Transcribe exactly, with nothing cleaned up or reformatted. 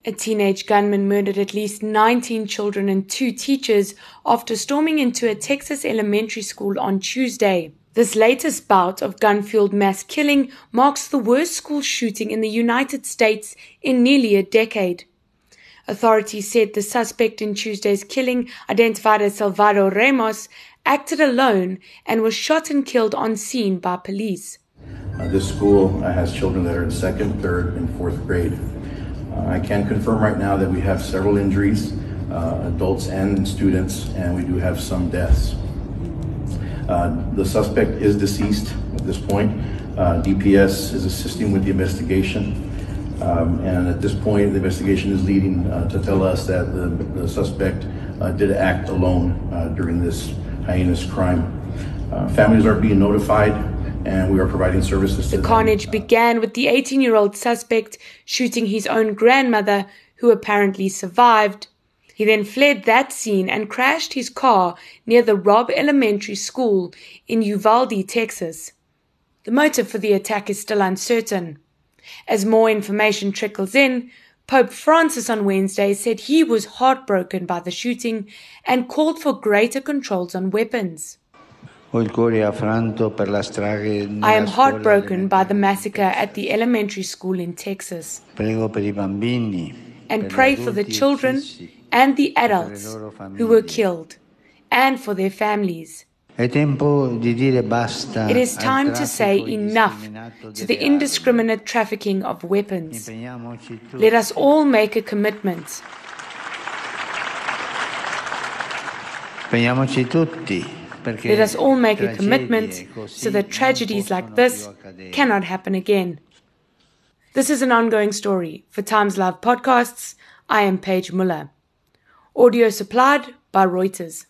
A teenage gunman murdered at least nineteen children and two teachers after storming into a Texas elementary school on Tuesday. This latest bout of gun-fueled mass killing marks the worst school shooting in the United States in nearly a decade. Authorities said the suspect in Tuesday's killing, identified as Salvador Ramos, acted alone and was shot and killed on scene by police. Uh, this school uh, has children that are in second, third, and fourth grade. Uh, I can confirm right now that we have several injuries, uh, adults and students, and we do have some deaths. Uh, the suspect is deceased at this point. Uh, D P S is assisting with the investigation. Um, and at this point, the investigation is leading uh, to tell us that the, the suspect uh, did act alone uh, during this heinous crime. Uh, families are being notified, and we are providing services to them. The carnage began with the eighteen-year-old suspect shooting his own grandmother, who apparently survived. He then fled that scene and crashed his car near the Robb Elementary School in Uvalde, Texas. The motive for the attack is still uncertain. As more information trickles in, Pope Francis on Wednesday said he was heartbroken by the shooting and called for greater controls on weapons. I am heartbroken by the massacre at the elementary school in Texas and pray for the children and the adults who were killed and for their families. It is time to say enough to the indiscriminate trafficking of weapons. Let us all make a commitment. Let us all make a commitment so that tragedies like this cannot happen again. This is an ongoing story. For Times Live Podcasts, I am Paige Muller. Audio supplied by Reuters.